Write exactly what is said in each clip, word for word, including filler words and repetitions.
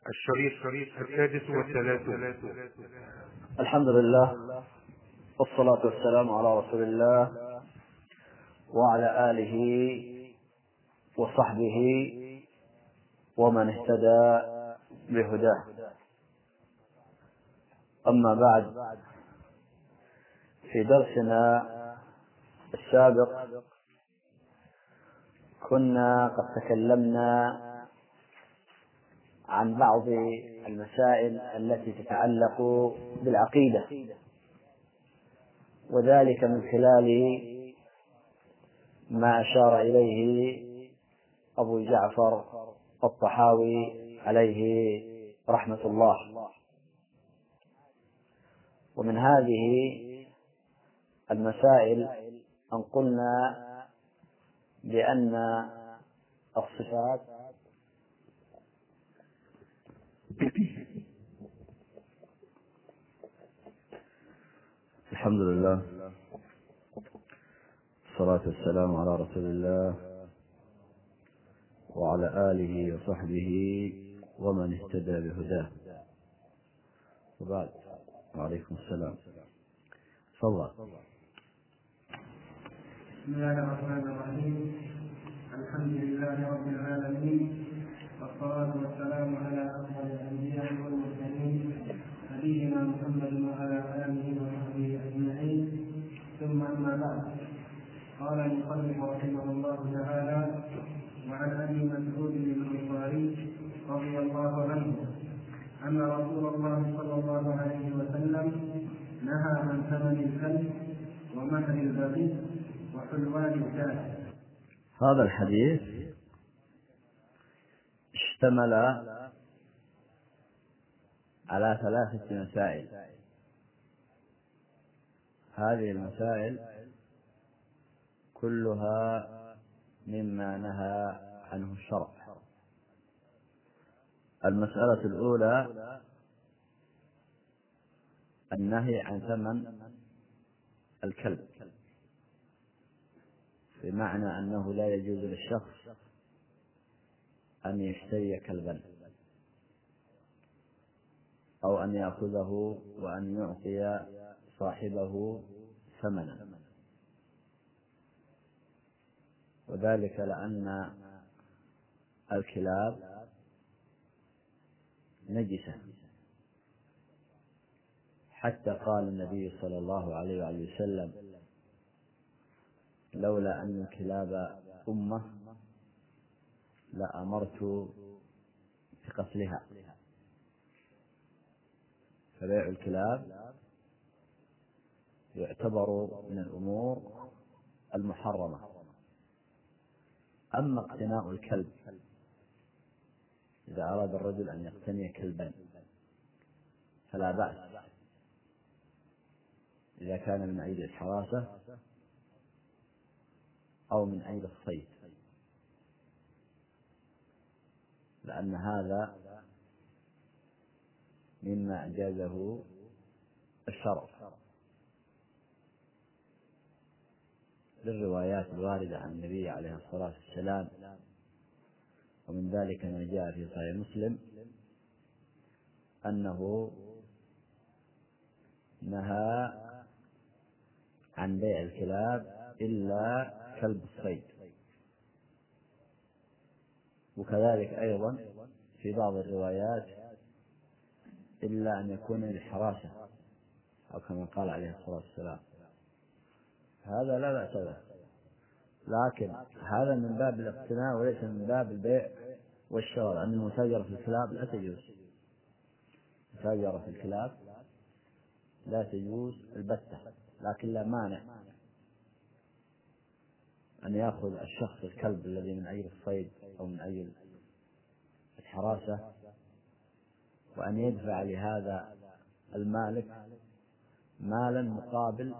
الشريط السادس والثلاثون. الحمد لله والصلاة والسلام على رسول الله وعلى آله وصحبه ومن اهتدى بهداه. أما بعد، في درسنا السابق كنا قد تكلمنا عن بعض المسائل التي تتعلق بالعقيدة، وذلك من خلال ما أشار إليه أبو جعفر الطحاوي عليه رحمة الله. ومن هذه المسائل أن قلنا بأن الصفات الحمد لله والصلاة والسلام على رسول الله وعلى آله وصحبه ومن اهتدى بهداه، وبعد. وعليكم السلام. تفضل. بسم الله الرحمن الرحيم. الحمد لله رب العالمين، والصلاة والسلام على أفضل الأنبياء والمرسلين نبينا محمد وعلى آله وصحبه أجمعين، ثم أما بعد. قال المصنف رحمه الله تعالى: وعن أبي مسعود الأنصاري رضي الله عنه أن رسول الله صلى الله عليه وسلم نهى عن ثمن الكلب ومهر البغي وحلوان الكاهن. هذا الحديث اشتمل على ثلاثة مسائل. هذه المسائل كلها مما نهى عنه الشرع. المسألة الأولى النهي عن ثمن الكلب، بمعنى أنه لا يجوز للشخص أن يشتري كلبا أو أن يأخذه وأن يعطي صاحبه ثمنا، وذلك لأن الكلاب نجسة، حتى قال النبي صلى الله عليه وآله وسلم: لولا أن الكلاب أمة لأمرت بقتلها. فبيع الكلاب يعتبر من الأمور المحرمة. أما اقتناء الكلب، إذا أراد الرجل أن يقتني كلبا فلا بأس، إذا كان من أجل الحراسة أو من أجل الصيد، لأن هذا مما أجازه الشرع للروايات الواردة عن النبي عليه الصلاة والسلام. ومن ذلك ما جاء في صحيح مسلم أنه نهى عن بيع الكلاب إلا كلب الصيد، وكذلك أيضا في بعض الروايات إلا أن يكون للحراسة، أو كما قال عليه الصلاة والسلام. هذا لا بأس به، لكن هذا من باب الاقتناء وليس من باب البيع والشراء، لأن المتاجرة في الكلاب لا تجوز. المتاجرة في الكلاب لا تجوز البتة، لكن لا مانع أن يأخذ الشخص الكلب الذي من أجل الصيد أو من أجل الحراسة، وأن يدفع لهذا المالك مالا مقابل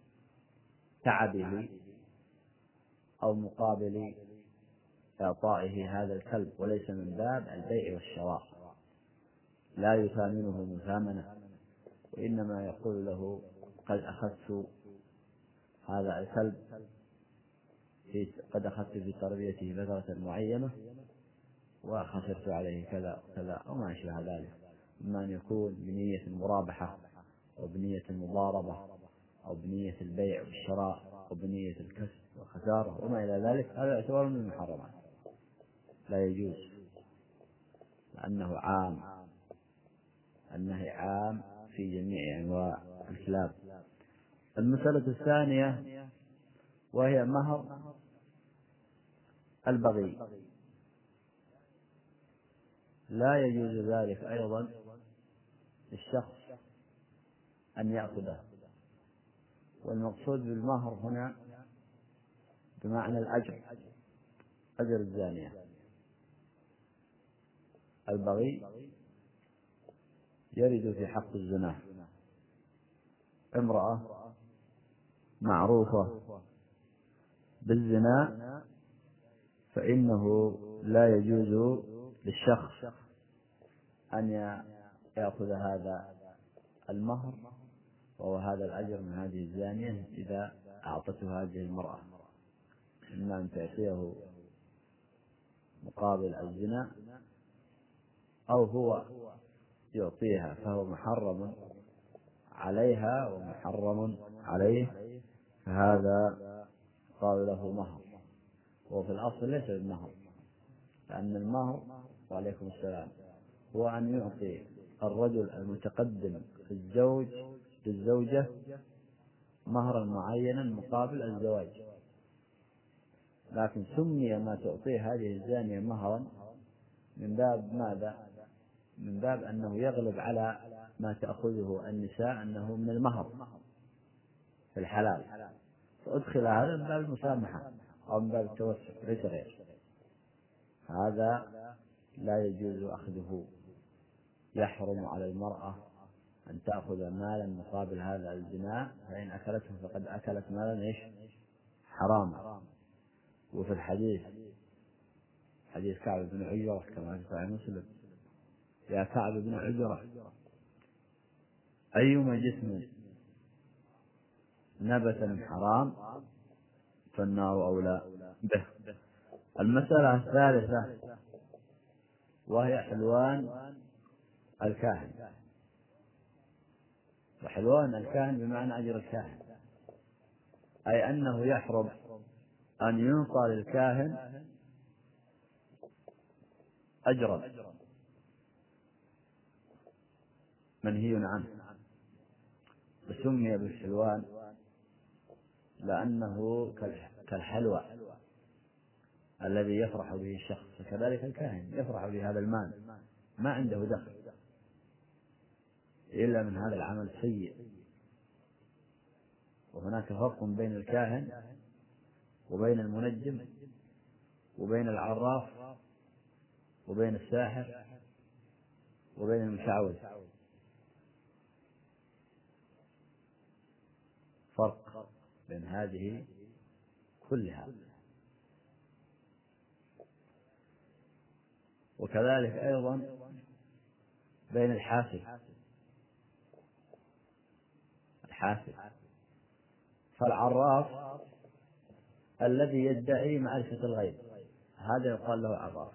تعبه أو مقابل إعطائه هذا الكلب، وليس من باب البيع والشراء. لا يثامنه مثامنة، وإنما يقول له: قد أخذت هذا الكلب في قد أخذت في تربيته فترة معينة، وخسرت عليه كذا كذا أو ما أشبه ذلك، إما أن يكون بنية المرابحة أو بنية المضاربة أو بنية البيع والشراء أو بنية الكسب والخسارة وما إلى ذلك، هذا يعتبر من المحرمات لا يجوز، لأنه عام، النهي عام في جميع أنواع الكلاب. المسألة الثانية وهي مهر البغي، لا يجوز ذلك أيضا للشخص أن يأخذه، والمقصود بالمهر هنا بمعنى الأجر، أجر الزانية. البغي يرد في حق الزنا، امرأة معروفة بالزنا فإنه لا يجوز للشخص أن يأخذ هذا المهر وهو هذا الأجر من هذه الزانية إذا أعطته هذه المرأة، إما أن تعطيه مقابل الزنا أو هو يعطيها، فهو محرم عليها ومحرم عليه، فهذا قال له مهر، وفي الأصل ليس المهر، لأن المهر وعليكم السلام هو أن يعطي الرجل المتقدم في الزوج للزوجة مهرا معينا مقابل الزواج، لكن سمي ما تعطيه هذه الزانية مهرا من باب ماذا؟ من باب أنه يغلب على ما تأخذه النساء أنه من المهر في الحلال، فأدخل هذا من باب المسامحة أو من باب التوسع ليس غير، هذا لا يجوز أخذه. يحرم على المرأة أن تأخذ مالا مقابل هذا الزنا، فإن أكلته فقد أكلت مالا إيش؟ حراما. وفي الحديث حديث كعب بن عجرة كما في صحيح مسلم: يا كعب بن عجرة أيما جسم نبت من حرام فالنار أولى به. المسألة الثالثة وهي حلوان الكاهن، وحلوان الكاهن بمعنى أجر الكاهن، أي أنه يحرم أن ينطى للكاهن أجرا منهي عنه، وسمي بالحلوان لأنه كالحلوى الذي يفرح به الشخص، فكذلك الكاهن يفرح بهذا المال، ما عنده دخل إلا من هذا العمل السيء. وهناك فرق بين الكاهن وبين المنجم وبين العراف وبين الساحر وبين المشعوذ، فرق بين هذه كلها. وكذلك أيضا بين الحاسد الحاسد فالعراف الذي يدعي معرفة الغيب هذا يقال له عراف،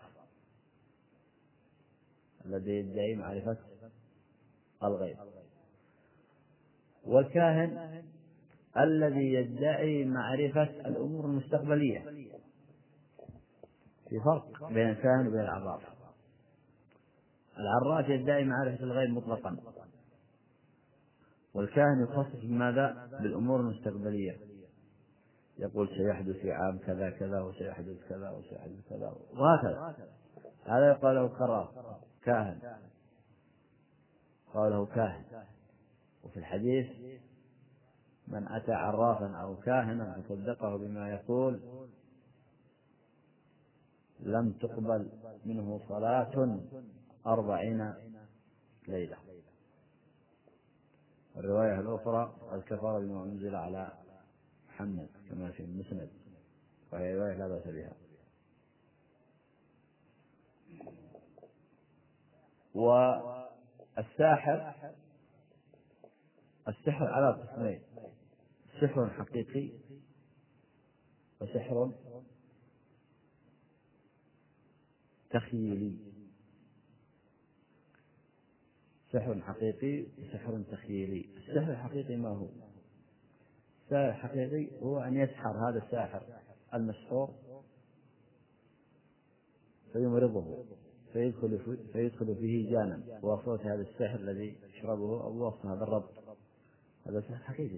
الذي يدعي معرفة الغيب. والكاهن الذي يدعي معرفة الأمور المستقبلية، في فرق بين الكاهن وبين العراف. العراف يدعي معرفة الغيب مطلقا، والكاهن يخصص بماذا؟ بالأمور المستقبلية، يقول سيحدث في عام كذا كذا وسيحدث كذا وسيحدث كذا وهكذا، هذا يقال له كراف كاهن، قال له كاهن. وفي الحديث: من أتى عرافا أو كاهنا فصدقه بما يقول لم تقبل منه صلاة أربعين ليلة. الرواية الأخرى: الكفر بما أنزل على محمد كما في المسند، وهي رواية لا بأس بها. والساحر، السحر على قسمين: سحر حقيقي وسحر تخييلي، سحر حقيقي وسحر تخييلي. السحر الحقيقي ما هو؟ السحر الحقيقي هو أن يسحر هذا الساحر المسحور فيمرضه فيدخل, فيدخل فيه جانا بواسطة هذا السحر الذي يشربه أو بواسطة هذا الربط. هذا سحر حقيقي.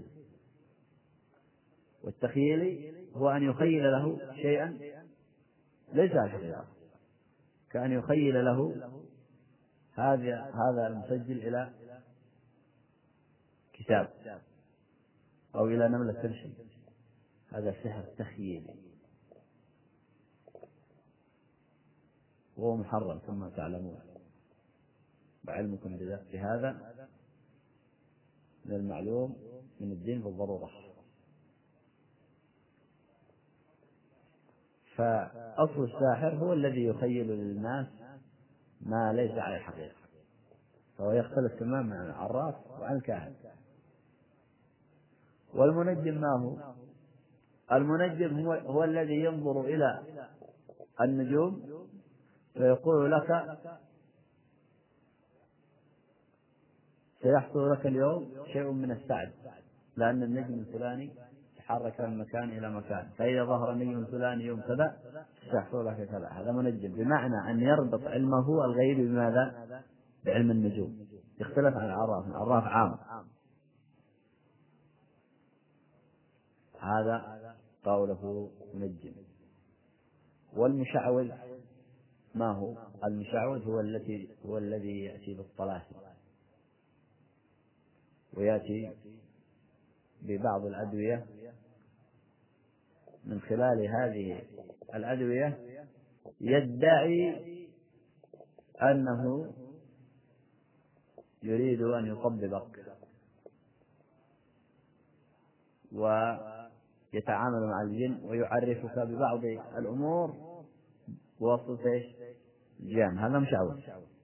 والتخييلي هو أن يخيل له شيئا ليس الحقيقة، كأن يخيل له هذا هذا المسجل إلى كتاب أو إلى نملة تمشي. هذا سحر تخييلي وهو محرم ثم تعلمون، وعلمكم بهذا من المعلوم من الدين بالضرورة. فأصل الساحر هو الذي يخيل للناس ما ليس على الحقيقة، فهو يختلف تماما عن العراف وعن الكاهن. والمنجم ما هو؟ المنجم هو, هو الذي ينظر إلى النجوم فيقول لك سيحصل لك اليوم شيء من السعد، لأن النجم الفلاني تحرك من مكان إلى مكان، فإذا ظهر النجم الفلاني يوم كذا سيحصل لك كذا. هذا منجم، بمعنى أن يربط علمه الغيب بماذا؟ بعلم النجوم. يختلف عن العراف. العراف عام. هذا قوله منجم. والمشعوذ ما هو؟ المشعوذ هو الذي هو الذي يأتي بالطلاسم ويأتي ببعض الأدوية، من خلال هذه الأدوية يدعي أنه يريد أن يطببك ويتعامل مع الجن ويعرفك ببعض الأمور بواسطة الجن. هذا مشعوذ.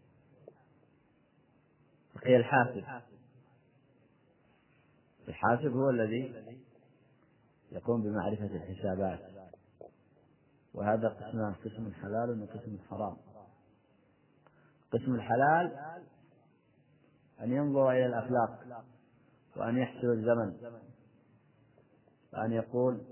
بقي الحاسب. الحاسب هو الذي يقوم بمعرفة الحسابات، وهذا قسمان: قسم حلال وقسم حرام. قسم الحلال أن ينظر إلى الأخلاق وأن يحسب الزمن، وأن يقول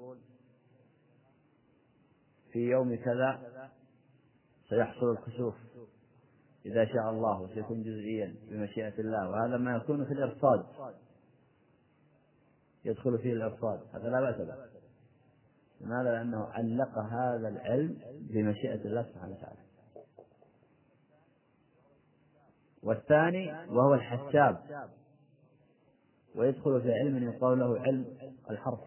في يوم كذا سيحصل الكسوف إذا شاء الله، وسيكون جزئيا بمشيئة الله. وهذا ما يكون في الإرصاد، يدخل فيه الإرصاد، هذا لا بأس به. لماذا؟ لأنه علق هذا العلم بمشيئة الله سبحانه وتعالى. والثاني وهو الحساب، ويدخل في علم يقال له علم الحرف.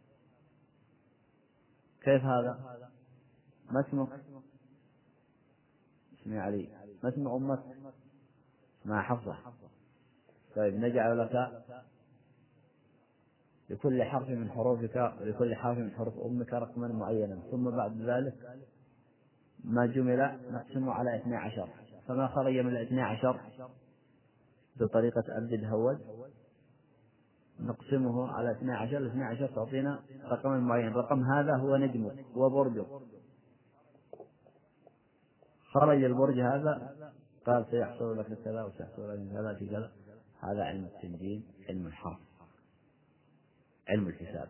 كيف هذا؟ ما اسمك؟ اسمي علي. ما اسم أمك؟ اسمها حفصة. طيب، نجعل لك لكل حرف من حروفك ولكل حرف من حروف أمك رقما معينا، ثم بعد ذلك ما جمل نقسمه على اثني عشر، فما خرج من الاثني عشر بطريقة أبجد هود نقسمه على اثني عشر. الاثني عشر تعطينا رقما معين. الرقم هذا هو نجمك وبرجك. خرج البرج هذا قال سيحصل لك كذا وسيحصل لك كذا في كذا. هذا علم التنجيم، علم الحرف، علم الحساب.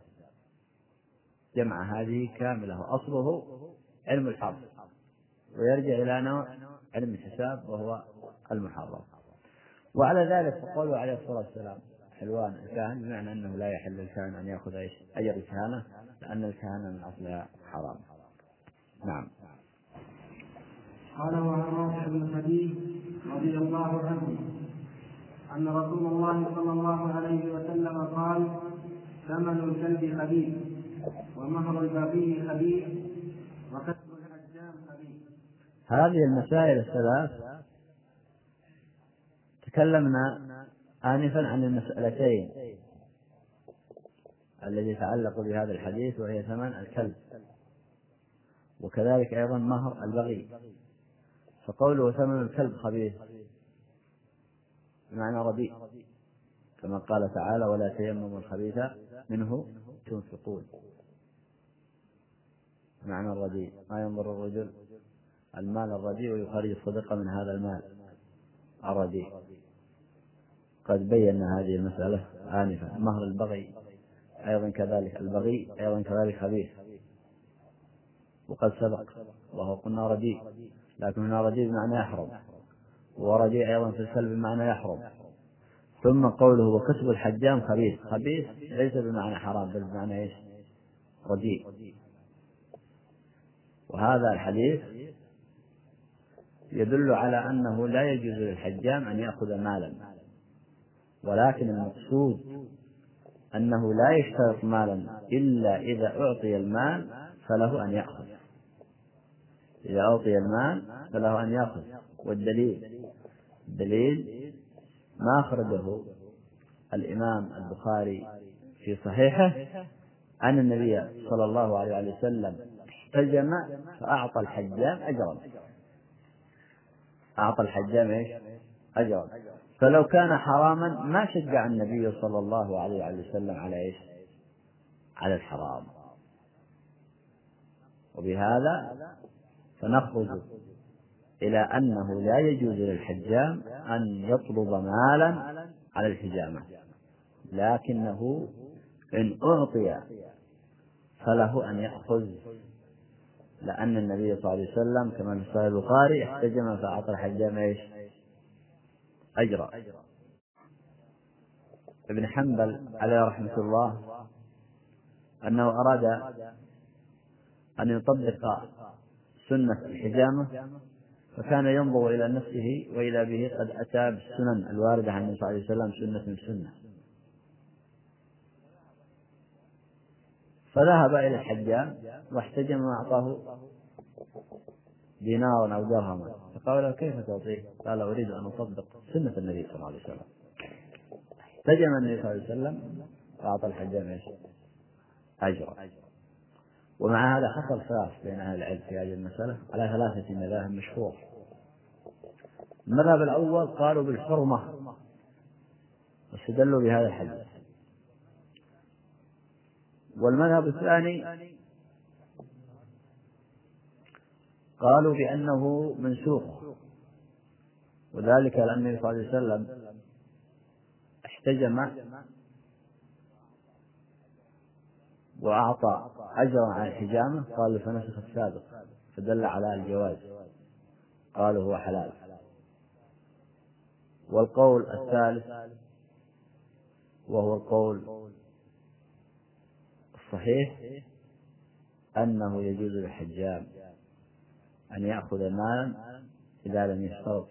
جمع هذه كاملة، أصله علم الحرف ويرجع إلى نوع علم الحساب وهو المحرم. وعلى ذلك فقوله عليه الصلاة والسلام حلوان الكهن، بمعنى أنه لا يحل للكاهن أن يأخذ أجر الكهنة، لأن الكهنة من أصلها حرام. نعم. قال: وعن رافع بن خديج رضي الله عنه أن رسول الله صلى الله عليه وسلم قال: ثمن الكلب خبيث، ومهر البغي خبيث، وكسب الحجام خبيث. هذه المسائل الثلاث تكلمنا آنفا عن المسألتين التي يتعلق بهذا الحديث، وهي ثمن الكلب، وكذلك أيضا مهر البغي. فقوله ثمن الكلب خبيث بمعنى رديء، كما قال تعالى: ولا تيمموا الخبيث منه تنفقون. معنى الرديء ما ينظر الرجل المال الرديء ويخرج الصدقة من هذا المال الرديء. قد بينا هذه المسألة آنفا. مهر البغي أيضا كذلك، البغي أيضا كذلك خبيث وقد سبق، وهو قلنا رديء، لكن هنا رديء بمعنى يحرم، ورديء أيضا في السلب بمعنى يحرم. ثم قوله وكسب الحجام خبيث، خبيث ليس بمعنى حرام بل بمعنى ايش؟ رديء. وهذا الحديث يدل على أنه لا يجوز للحجام أن يأخذ مالا، ولكن المقصود أنه لا يشترط مالا إلا إذا أعطي المال فله أن يأخذ، إذا أعطي المال فله أن يأخذ. والدليل دليل ما أخرجه الإمام البخاري في صحيحه أن النبي صلى الله عليه وسلم احتجم فأعطى الحجام أجرا، أعطى الحجام إيش؟ أجرا. فلو كان حراما ما شجع النبي صلى الله عليه وسلم على إيش؟ على الحرام. وبهذا فنخرج إلى أنه لا يجوز للحجام أن يطلب مالا على الحجامة، لكنه إن أعطي فله أن يأخذ، لأن النبي صلى الله عليه وسلم كما في صحيح البخاري احتجم فأعطى الحجام إيش؟ أجرا. ابن حنبل عليه رحمة الله أنه أراد أن يطبق سنة الحجامة، فكان ينظر إلى نفسه وإلى به قد أتى بالسنن الواردة عن النبي صلى الله عليه وسلم سنة من سنة، فذهب إلى الحجام واحتجم وأعطاه دينارا أو درهما، فقال له كيف تعطيه؟ قال أريد أن أطبق سنة النبي صلى الله عليه وسلم. احتجم النبي صلى الله عليه وسلم وأعطى الحجام إيش؟ أجرا. ومع هذا حصل خلاف بين أهل العلم في هذه المسألة على ثلاثة مذاهب مشهورة. المذهب الأول قالوا بالحرمة واستدلوا بهذا الحديث، والمذهب الثاني قالوا بأنه منسوخ، وذلك لأن النبي صلى الله عليه وسلم احتجم وأعطى أجرا على الحجامة، قالوا فنسخ السابق فدل على الجواز، قالوا هو حلال. والقول الثالث وهو القول الصحيح أنه يجوز للحجام أن يأخذ مالا إذا لم يشترط،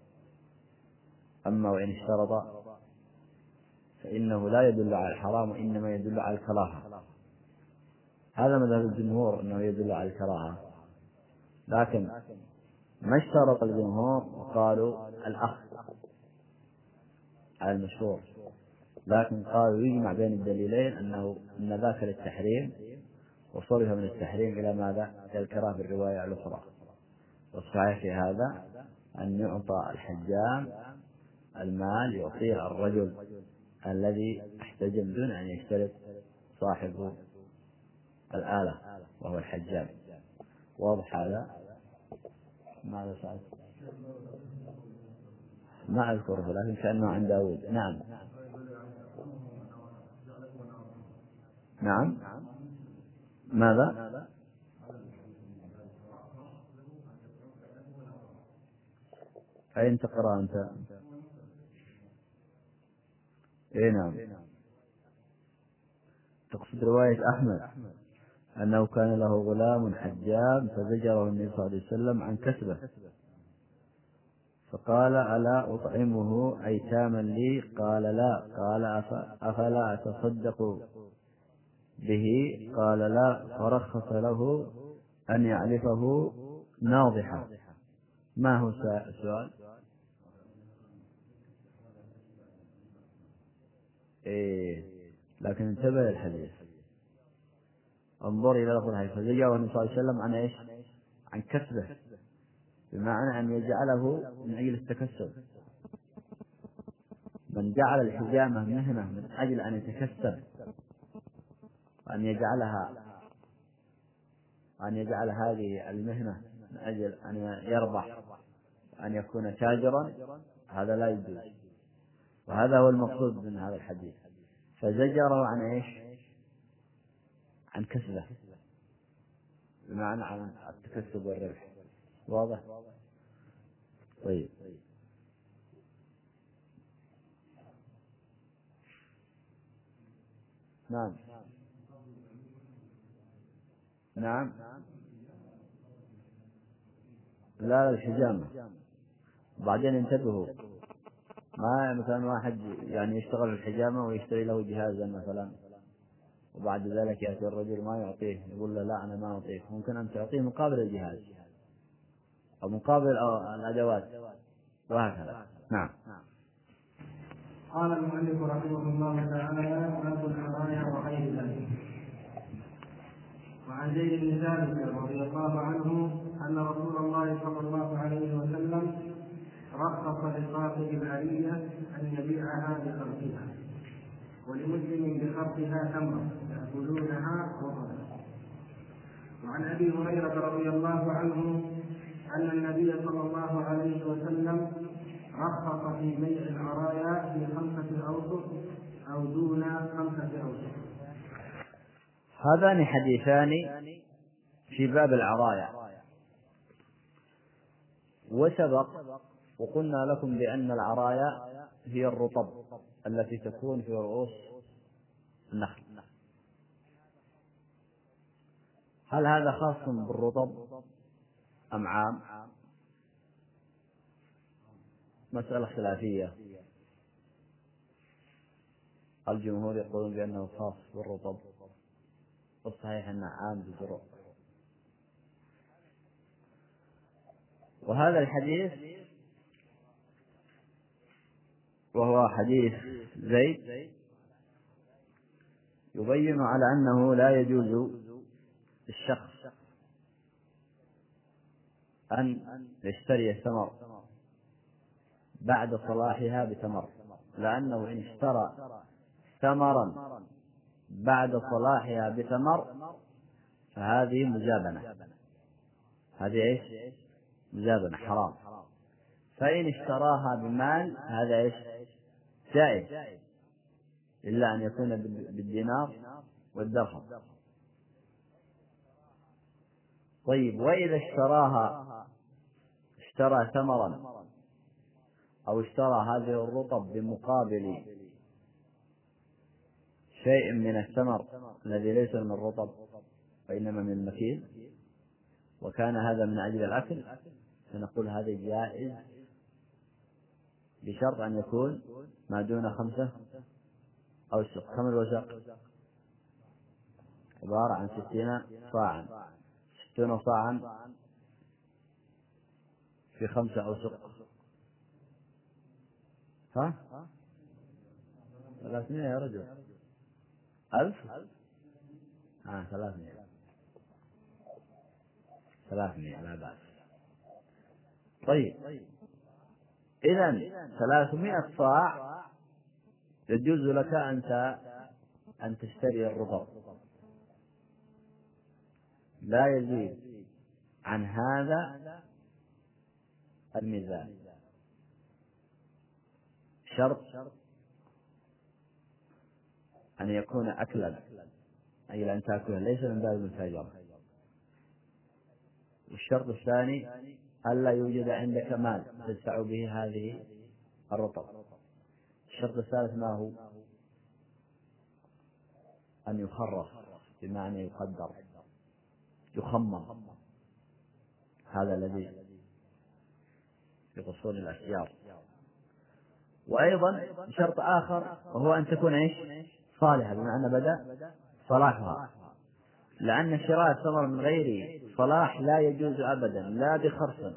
أما وإن اشترط فإنه لا يدل على الحرام وإنما يدل على الكراهة. هذا مذهب الجمهور أنه يدل على الكراهة، لكن ما اشترط الجمهور وقالوا الأخذ على المشهور، لكن قالوا يجمع بين الدليلين أنه أن ذاك للتحريم وصرف من التحريم إلى ماذا؟ إلى الكراهة في الرواية الأخرى. والصحيح في هذا أن يعطى الحجام المال يعطيه الرجل الذي احتجم دون أن يشترط صاحب الآلة وهو الحجام. واضح هذا؟ ماذا سألت؟ ما أذكره لكن كأنه عند داود. نعم نعم. ماذا؟ أين تقرأ أنت؟ إيه نعم. تقصد رواية أحمد أنه كان له غلام حجام فزجره النبي صلى الله عليه وسلم عن كسبه، فقال ألا أطعمه أيتاما لي؟ قال لا. قال أفلا أتصدق به؟ قال لا. فرخص له أن يعلفه ناضحا. ما هو السؤال؟ إيه لكن انتبه للحديث، انظر إلى لفظ الحديث. فزجره النبي صلى الله عليه وسلم عن إيش؟ عن كسبه، بمعنى أن يجعله من أجل التكسب. من جعل الحجامة مهنة من أجل أن يتكسب وأن يجعلها وأن يجعل هذه المهنة من أجل أن يربح أن يكون تاجرا هذا لا يجوز، وهذا هو المقصود من هذا الحديث. فزجره عن إيش؟ عن كسبه، بمعنى عن التكسب والربح. واضح؟ طيب. نعم نعم. لا الحجامة. بعدين انتبهوا، ما مثلا واحد يعني يشتغل في الحجامة ويشتري له جهازا مثلا، وبعد ذلك يأتي الرجل ما يعطيه، يقول له لا أنا ما أعطيك، ممكن أن تعطيه مقابل الجهاز أو مقابل أو الأدوات وهكذا. نعم. قال المؤلف رحمه الله تعالى: باب الحرايا وغير ذلك. وعن زيد بن ثابت رضي الله عنه أن رسول الله صلى الله عليه وسلم رخص لصاحب العرية أن يبيعها بخرقها، ولمسلم بخرقها تمرة يأكلونها وطنا. وعن أبي هريرة رضي الله عنه أن النبي صلى الله عليه وسلم رخص في بيع العرايا في خمسة أوسق أو دون خمسة أوسق. هذان حديثان في باب العرايا. وسبق وقلنا لكم بأن العرايا هي الرطب التي تكون في رؤوس النخل. هل هذا خاص بالرطب أم عام؟ مسألة خلافية. الجمهور يقولون بأنه خاص بالرطب، والصحيح أنه عام بالزروع. وهذا الحديث وهو حديث زيد يبين على أنه لا يجوز الشخص أن يشتري الثمر بعد صلاحها بثمر، لأنه إن اشترى ثمرا بعد صلاحها بثمر فهذه مزابنة. هذه إيش؟ مزابنة، حرام. فإن اشتراها بمال هذا إيش؟ جائز، إلا أن يكون بالدينار والدرهم. طيب، وإذا اشتراها اشترى ثمرا أو اشترى هذه الرطب بمقابل شيء من الثمر الذي ليس من الرطب وإنما من المكيل، وكان هذا من أجل الأكل، فنقول هذا جائز بشرط أن يكون ما دون خمسة أوسق. كم الوسق؟ عبارة عن ستين صاعا، ستون صاعا في خمسة أوسق، ها؟ ثلاثمائة يا رجل. ألف؟ آه ثلاثمائة. ثلاثمائة لا بأس. طيب، إذن ثلاثمائة صاع يجوز لك أنت أن تشتري الرطب، لا يزيد عن هذا الميزان. شرط أن يكون أكلا، أي أن تأكله، ليس من باب المتاجرة. والشرط الثاني ألا يوجد عندك مال تدفع به هذه الرطب. الشرط الثالث ما هو؟ أن يخرف، بمعنى يقدر، يخمم. هذا الذي في أصول الأشجار. وأيضا شرط آخر وهو أن تكون إيش؟ صالحة، بمعنى بدأ صلاحها، لأن شراء الثمر من غير صلاح لا يجوز أبدا، لا بخرص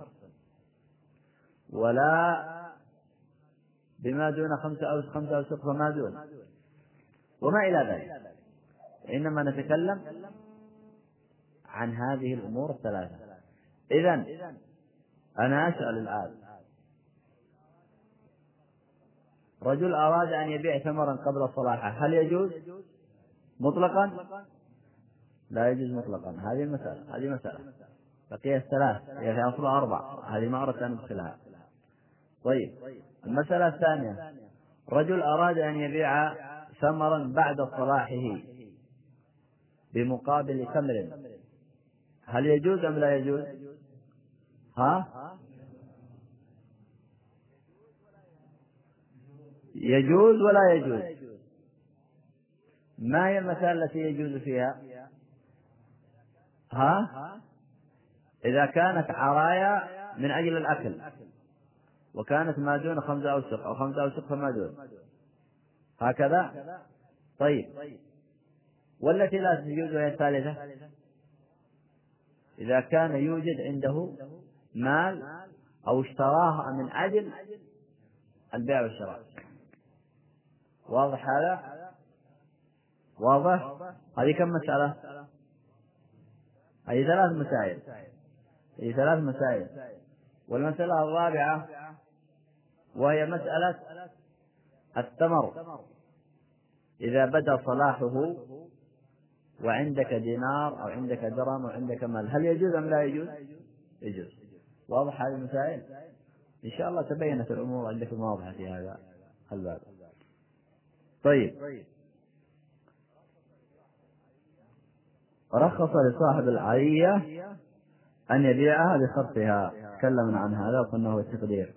ولا بما دون خمسة أو خمسة أو ستة وما دون وما إلى ذلك. إنما نتكلم عن هذه الأمور الثلاثة. إذن أنا أسأل الآن، رجل أراد أن يبيع ثمرا قبل صلاحه، هل يجوز مطلقا؟ لا يجوز مطلقا. هذه مسألة هذه مسألة بقي الثلاث، هي في أصل أربع، هذه ما أردت أن أدخلها. طيب، المسألة الثانية، رجل أراد أن يبيع ثمرا بعد صلاحه بمقابل تمر، هل يجوز أم لا يجوز؟ ها؟ يجوز ولا يجوز؟ ما هي المسألة التي يجوز فيها؟ ها؟ إذا كانت عرايا من أجل الأكل وكانت ما دون خمسة أوسق أو خمسة أوسق فما دون، هكذا. طيب، والتي لا تجوز وهي الثالثة، إذا كان يوجد عنده مال أو اشتراها من أجل البيع والشراء. واضح هذا؟ واضح؟ هذه كم مسألة؟ هذه ثلاث مسائل، هذه ثلاث مسائل. والمسألة الرابعة وهي مسألة الثمر، إذا بدا صلاحه وعندك دينار أو عندك درهم أو عندك مال، هل يجوز أم لا يجوز؟ يجوز. واضح هذه المسائل؟ إن شاء الله تبينت الأمور عندكم واضحة في هذا الباب. طيب، رخص لصاحب العرية أن يبيعها بخرصها، تكلمنا عن هذا وقلنا هو التقدير.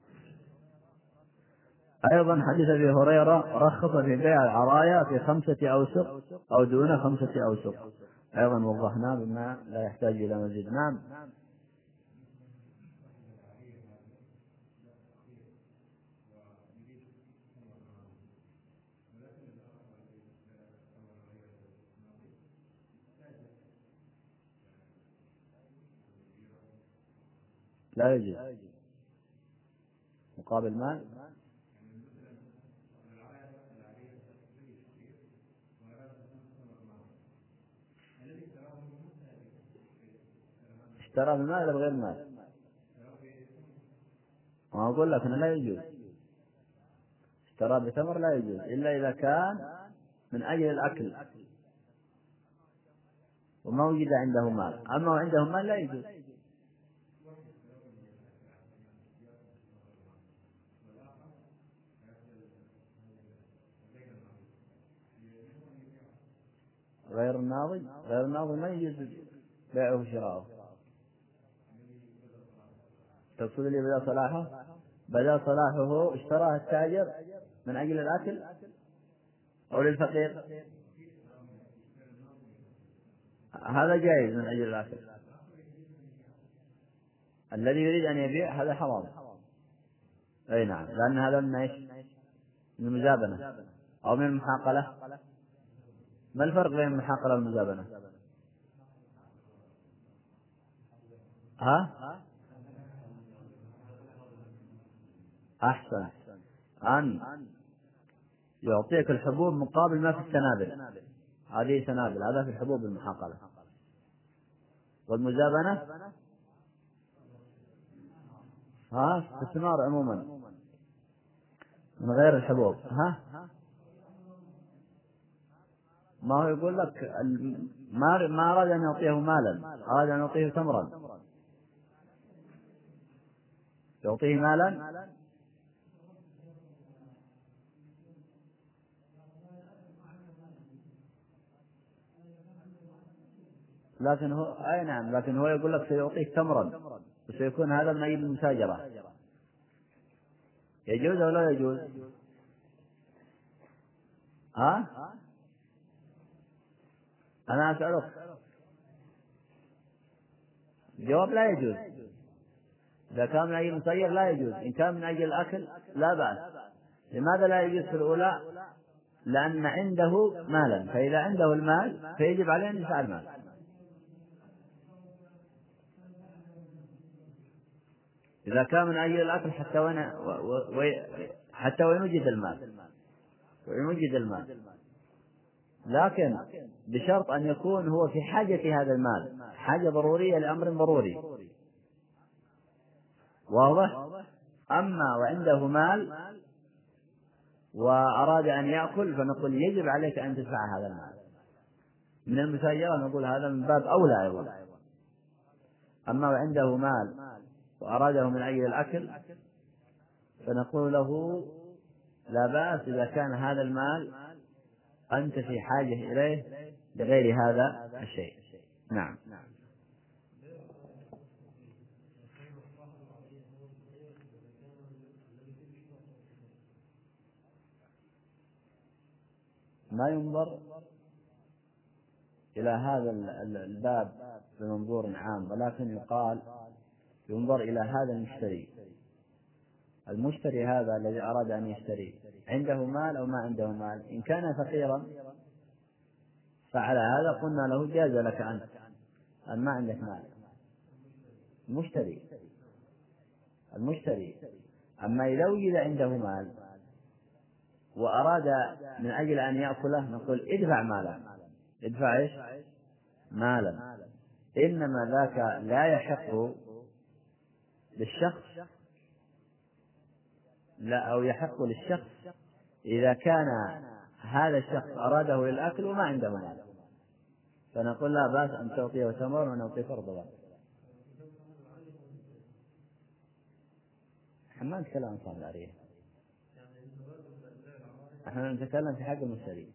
أيضا حديث أبي هريرة رخص في بيع العرايا في خمسة أوسق أو دون خمسة أوسق، أيضا وضحنا بما لا يحتاج إلى مزيد. نعم. لا يجوز مقابل مال. اشترى بمال بغير مال، ما أقول لك أنه لا يجوز. اشترى بثمر لا يجوز إلا إذا كان من أجل الأكل وما وجد عنده مال، أما عنده مال لا يجوز. غير الناضي، غير الناضي ما يجوز بيعه وشراؤه. تقصد لي بدا صلاحه؟ بدا صلاحه اشتراه التاجر من أجل الأكل أو للفقير، هذا جائز من أجل الأكل. الذي يريد أن يبيع هذا حرام. أي نعم، لأن هذا من إيش؟ من المزابنة أو من المحاقلة. ما الفرق بين المحاقلة والمزابنة؟ ها؟ أحسن، أن يعطيك الحبوب مقابل ما في السنابل، هذه سنابل، هذا في الحبوب المحاقلة. والمزابنة ها في الثمار عموما من غير الحبوب. ها؟ ما هو يقول لك ما ما أراد أن يعطيه مالا، أراد أن يعطيه تمرا، يعطيه مالا. لكن هو أي نعم، لكن هو يقول لك سيعطيك تمرا وسيكون هذا من أجل المساجرة. يجوز أو لا يجوز؟ ها؟ أنا أسألك جواب لا يجوز. إذا كان من أجل المسير لا يجوز، إن كان من أجل الأكل لا بأس. لماذا لا يجوز في الأولى؟ لأن عنده مالا، فإذا عنده المال فيجب عليه أن يدفع المال. إذا كان من أجل الأكل حتى وين و... و... حتى وين وجد المال، وين وجد المال، لكن بشرط أن يكون هو في حاجة هذا المال، حاجة ضرورية لأمر ضروري. واضح؟ أما وعنده مال وأراد أن يأكل فنقول يجب عليك أن تدفع هذا المال. من المساجرة نقول هذا من باب أولى أيضا. أما وعنده مال وأراده من أجل الأكل فنقول له لا بأس إذا كان هذا المال أنت في حاجة إليه لغير هذا الشيء. نعم. ما ينظر إلى هذا الباب بمنظور عام، ولكن يقال ينظر إلى هذا المشتري. المشتري هذا الذي أراد أن يشتري عنده مال أو ما عنده مال. إن كان فقيرا فعلى هذا قلنا له جاز لك أنت أن ما عندك مال. المشتري المشتري أما إذا وجد عنده مال وأراد من أجل أن يأكله نقول ادفع مالا. ادفع إيش؟ مالا. إنما ذاك لا يحق للشخص لا أو يحق للشخص إذا كان هذا الشخص أراده للأكل وما عنده مال، فنقول لا بأس أن تعطيه تمر ونعطيك رطبا. ما نتكلم عن صاحب العرية، احنا نتكلم في حق المشتري،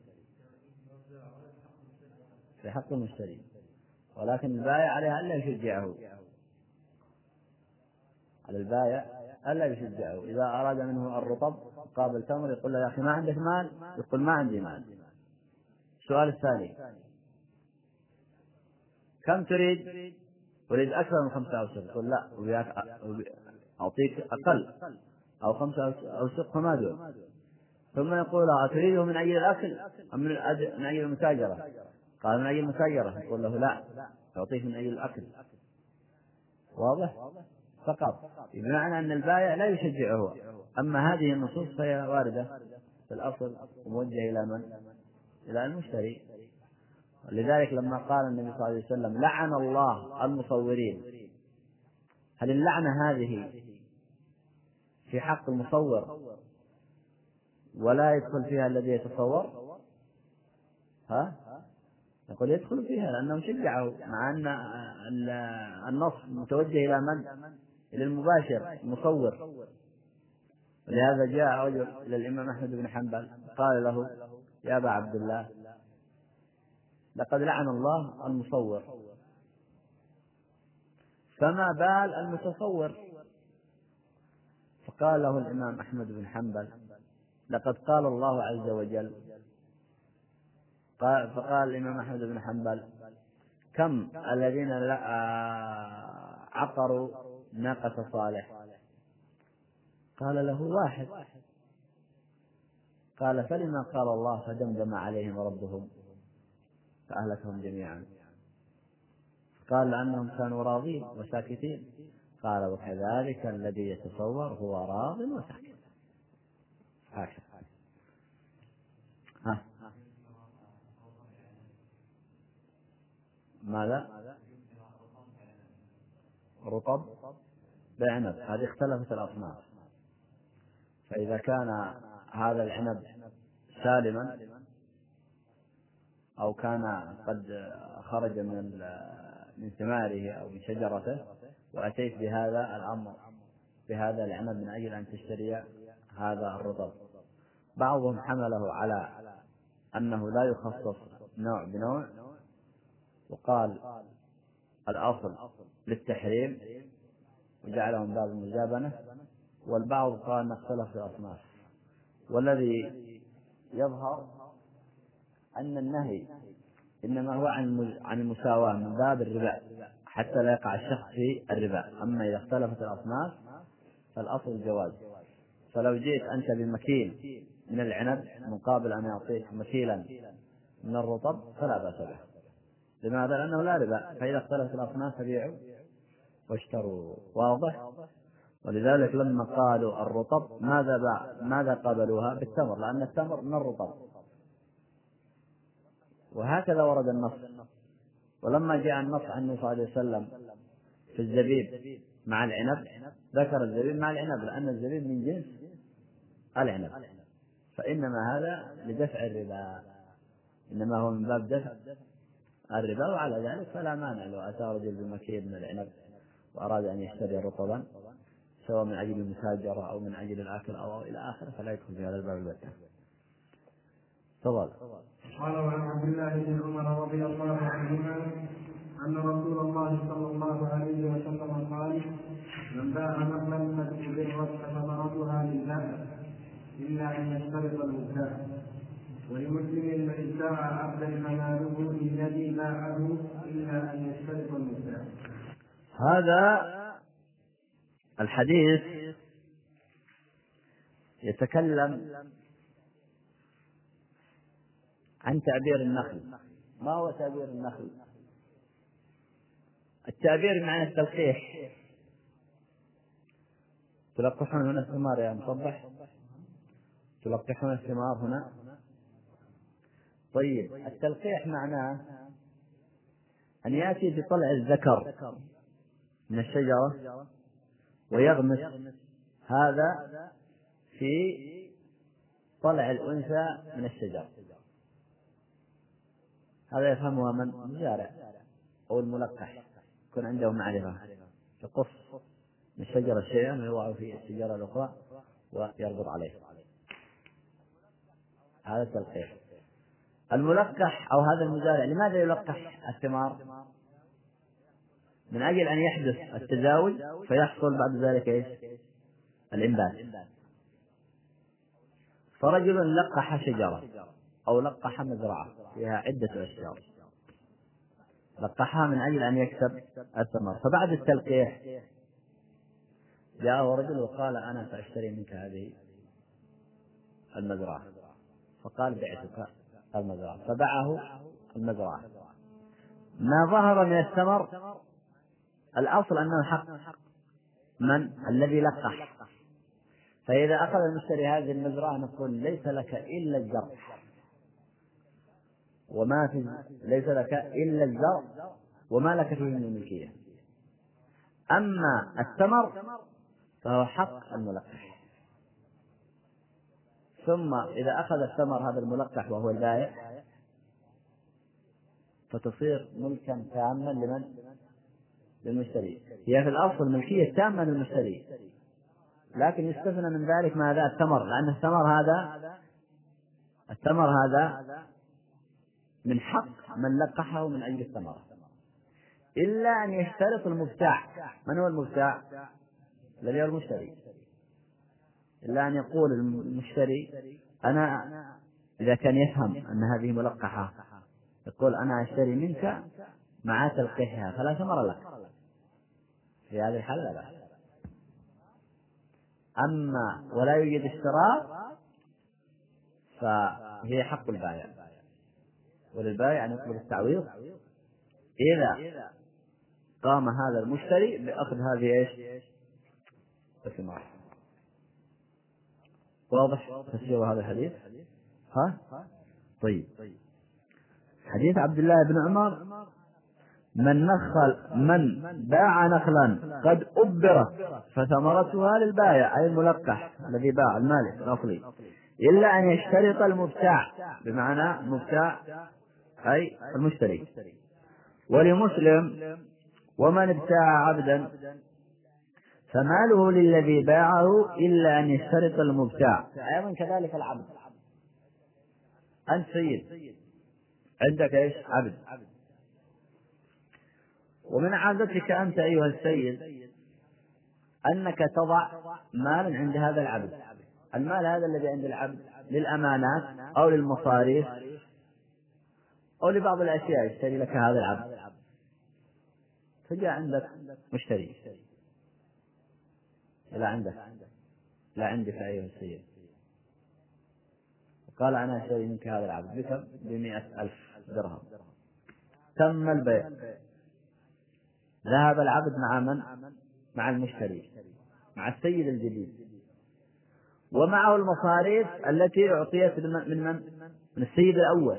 في حق المشتري، ولكن البائع عليه ألا يشجعه، على البائع ألا يشجعه. إذا أراد منه الرطب قابل تمر يقول له يا أخي ما عندك مال؟ يقول ما عندي مال. السؤال الثاني كم تريد؟ أريد أكثر من خمسة أوسق. يقول لا أعطيك أقل أو خمسة أوسق فما دون. ثم يقول أتريده من أجل الأكل أم من أجل المتاجرة؟ قال من أجل المتاجرة. يقول له لا أعطيك من أجل الأكل. واضح؟ فقط، بمعنى أن البائع لا يشجعه. أما هذه النصوص فهي واردة في الأصل وموجهة إلى من؟ إلى المشتري. لذلك لما قال النبي صلى الله عليه وسلم لعن الله المصورين، هل اللعنة هذه في حق المصور ولا يدخل فيها الذي يتصور؟ ها؟ نقول يدخل فيها لأنه شجعه، مع أن النص متوجه إلى من؟ إلى المباشر المصور. ولهذا جاء رجل للإمام أحمد بن حنبل قال له يا أبا عبد الله لقد لعن الله المصور، فما بال المتصور؟ فقال له الإمام أحمد بن حنبل لقد قال الله عز وجل. قال فقال الإمام أحمد بن حنبل كم الذين عقروا ناقة صالح؟ قال له واحد. قال فلما قال الله فدمدم عليهم ربهم فأهلكهم جميعا؟ قال لأنهم كانوا راضين وساكتين. قال وكذلك الذي يتصور هو راض وساكت. هكذا. ها ماذا؟ رطب بعنب، هذه اختلفت الأصناف. فإذا كان هذا العنب سالما أو كان قد خرج من من ثماره أو من شجرته وأتيت بهذا الأمر بهذا العنب من أجل أن تشتري هذا الرطب، بعضهم حمله على أنه لا يخصص نوع بنوع وقال الأصل للتحريم وجعله من باب المجابنة، والبعض قال نختلف في الأصناف. والذي يظهر أن النهي إنما هو عن المساواة من باب الربا حتى لا يقع الشخص في الربا. أما إذا اختلفت الأصناف فالأصل الجواز. فلو جئت أنت بمكيل من العنب مقابل أن يعطيك مكيلا من الرطب فلا بأس به. لماذا؟ لأنه لا ربا. فإذا اختلفت الأصناف فبيعوا واشتروا. واضح؟ ولذلك لما قالوا الرطب ماذا باع ماذا قابلوها؟ بالتمر، لأن التمر من الرطب. وهكذا ورد النص. ولما جاء النص عن النبي صلى الله عليه وسلم في الزبيب مع العنب ذكر الزبيب مع العنب لأن الزبيب من جنس العنب، فإنما هذا لدفع الربا، إنما هو من باب دفع الربا. وعلى ذلك فلا مانع لو أتى رجل بمكيل من العنب وأراد أن يشتري رطبا سواء من أجل المساجرة أو من أجل الأكل أو إلى آخره فلا يدخل في هذا الباب البتة. تفضل. قال وعن عبد الله بن عمر رضي الله عنهما أن رسول الله صلى الله عليه وسلم قال: من باع نخلا قد أبرت فثمرتها لله إلا أن يشترط المبتاع. ولمسلم: من ابتاع عبدا فماله للذي باعه إلا أن يشترط المبتاع. هذا الحديث يتكلم عن تعبير النخل. ما هو تعبير النخل؟ التعبير معنى التلقيح. تلقحون هنا الثمار يا مصبح؟ تلقحون الثمار هنا؟ طيب، التلقيح معناه أن يأتي بطلع الذكر من الشجرة ويغمس هذا في طلع الأنثى من الشجرة. هذا يفهمها من الزارع أو الملقح، يكون عنده معرفة، يقص من الشجرة شيئا ويوضع في الشجرة الأخرى ويربط عليه. هذا التلقيح. الملقح أو هذا المزارع لماذا يلقح الثمار؟ من أجل أن يحدث التزاوج فيحصل بعد ذلك إيش؟ الإنبات. فرجل لقح شجرة أو لقح مزرعة فيها عدة أشجار، لقحها من أجل أن يكسب الثمر، فبعد التلقيح جاءه رجل وقال: أنا سأشتري منك هذه المزرعة، فقال: بعتك المزرعة، فباعه المزرعة. ما ظهر من الثمر الأصل أنه حق من الذي لقح، فإذا أخذ المشتري هذه المزرعة نقول: ليس لك إلا الزرع، وما في ليس لك إلا الزرع وما لك فيه من الملكية. أما الثمر فهو حق الملقح. ثم إذا أخذ الثمر هذا الملقح وهو البائع فتصير ملكا تاما لمن؟ للمشتري. هي في الأصل ملكية تامة للمشتري، لكن يستثنى من ذلك ماذا؟ الثمر، لأن الثمر هذا الثمر هذا من حق من لقحه من أجل الثمرة، إلا أن يشترط المبتاع. من هو المبتاع؟ الذي هو المشتري. إلا أن يقول المشتري: أنا إذا كان يفهم أن هذه ملقحة يقول: أنا أشتري منك مع تلقيحها فلا ثمر لك، في هذه الحالة لا بأس. أما ولا يوجد اشتراط فهي حق البائع، وللبائع أن يطلب التعويض إذا قام هذا المشتري بأخذ هذه إيش؟ الثمار. واضح تفسير هذا الحديث؟ ها؟ طيب، حديث عبد الله بن عمر: من نخل من باع نخلا قد أبرت فثمرتها للبائع، أي الملقح الذي باع المالك الأصلي، إلا أن يشترط المبتاع، بمعنى المبتاع أي المشتري. ولمسلم: ومن ابتاع عبدا فماله للذي باعه إلا أن يشترط المبتاع. أيضا كذلك العبد. أنت سيد، عندك إيش؟ عبد، ومن عادتك أنت أيها السيد أنك تضع مالا عند هذا العبد. المال هذا الذي عند العبد للأمانات أو للمصاريف أو لبعض الأشياء يشتري لك هذا العبد. فجاء عندك مشتري: لا عندك، لا عندك أيها السيد، وقال: أنا أشتري منك هذا العبد بكم؟ بمئة ألف درهم. تم البيع، ذهب العبد مع من؟ مع المشتري، مع السيد الجديد، ومعه المصاريف التي أعطيت من من؟ من السيد الأول.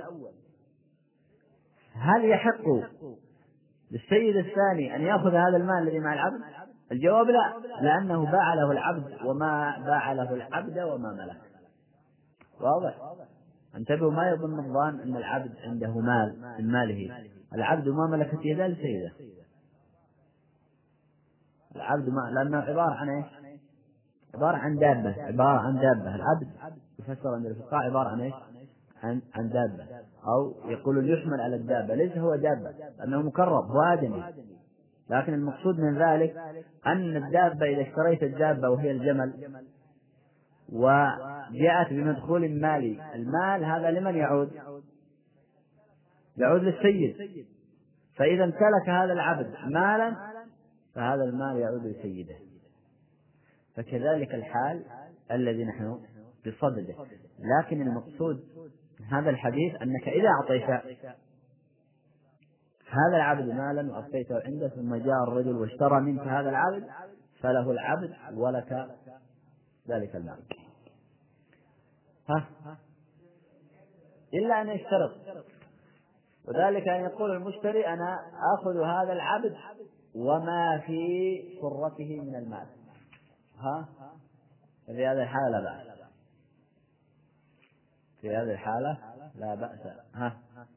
هل يحق للسيد الثاني أن يأخذ هذا المال الذي مع العبد؟ الجواب لا، لأنه باع له العبد وما باع له العبد وما ملك. واضح؟ انتبهوا، ما يظن الظان أن العبد عنده مال من ماله، العبد ما ملكت يده لسيده. العبد ما لأنه عبارة عن إيش؟ عبارة عن دابة، عبارة عن دابة. العبد يفسر عند الفقهاء عبارة عن إيش؟ عن عن دابة، أو يقولون يحمل على الدابة، ليس هو دابة لأنه مكرم، هو آدمي. لكن المقصود من ذلك أن الدابة إذا اشتريت الدابة وهي الجمل وجاءت بمدخول مالي، المال هذا لمن يعود؟ يعود للسيد. فإذا امتلك هذا العبد مالا فهذا المال يعود لسيده. فكذلك الحال الذي نحن بصدده. لكن المقصود هذا الحديث أنك إذا أعطيت هذا العبد مالا وأبقيته عنده ثم جاء الرجل واشترى منك هذا العبد فله العبد ولك ذلك المال. ها إلا أن يشترط، وذلك أن يقول المشتري أنا أخذ هذا العبد وما في سرته من المال. ها في هذه الحالة لا بأس، في هذه الحالة لا بأس. ها